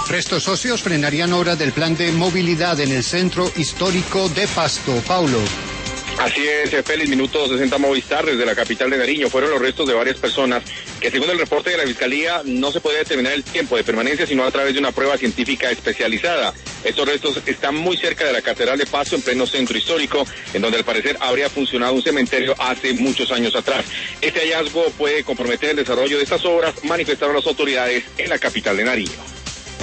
Restos óseos frenarían obras del plan de movilidad en el centro histórico de Pasto. Paulo. Así es, Félix, minuto 60 Movistar desde la capital de Nariño. Fueron los restos de varias personas que, según el reporte de la Fiscalía, no se puede determinar el tiempo de permanencia sino a través de una prueba científica especializada. Estos restos están muy cerca de la Catedral de Pasto, en pleno centro histórico, en donde al parecer habría funcionado un cementerio hace muchos años atrás. Este hallazgo puede comprometer el desarrollo de estas obras, manifestaron las autoridades en la capital de Nariño.